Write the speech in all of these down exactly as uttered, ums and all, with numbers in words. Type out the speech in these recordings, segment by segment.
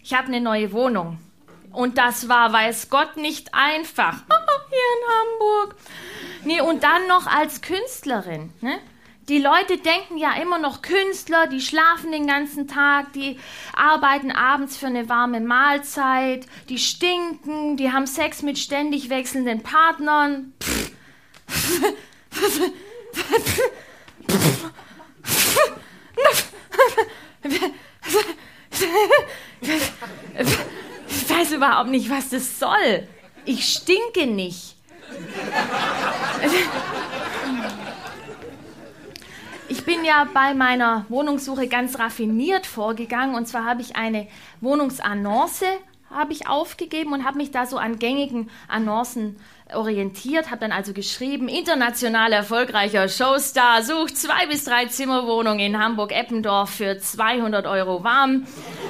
ich habe eine neue Wohnung. Und das war, weiß Gott, nicht einfach. Hier in Hamburg. Nee, und dann noch als Künstlerin. Ne? Die Leute denken ja immer noch Künstler, die schlafen den ganzen Tag, die arbeiten abends für eine warme Mahlzeit, die stinken, die haben Sex mit ständig wechselnden Partnern. Ich weiß überhaupt nicht, was das soll. Ich stinke nicht. Ich bin ja bei meiner Wohnungssuche ganz raffiniert vorgegangen. Und zwar habe ich eine Wohnungsannonce habe ich aufgegeben und habe mich da so an gängigen Annoncen orientiert. Habe dann also geschrieben, international erfolgreicher Showstar sucht zwei bis drei Zimmerwohnungen in Hamburg-Eppendorf für zweihundert Euro warm.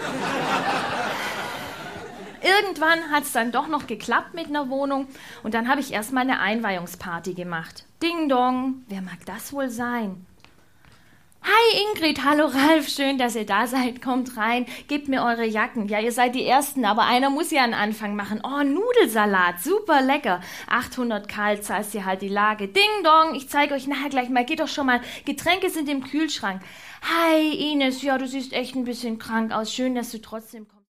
Irgendwann hat es dann doch noch geklappt mit einer Wohnung. Und dann habe ich erstmal eine Einweihungsparty gemacht. Ding dong, wer mag das wohl sein? Hi Ingrid, hallo Ralf, schön, dass ihr da seid, kommt rein, gebt mir eure Jacken. Ja, ihr seid die Ersten, aber einer muss ja einen Anfang machen. Oh, Nudelsalat, super lecker. achthundert kalt, zahlst ihr halt die Lage. Ding dong, ich zeige euch nachher gleich mal, geht doch schon mal, Getränke sind im Kühlschrank. Hi Ines, ja, du siehst echt ein bisschen krank aus, schön, dass du trotzdem kommst.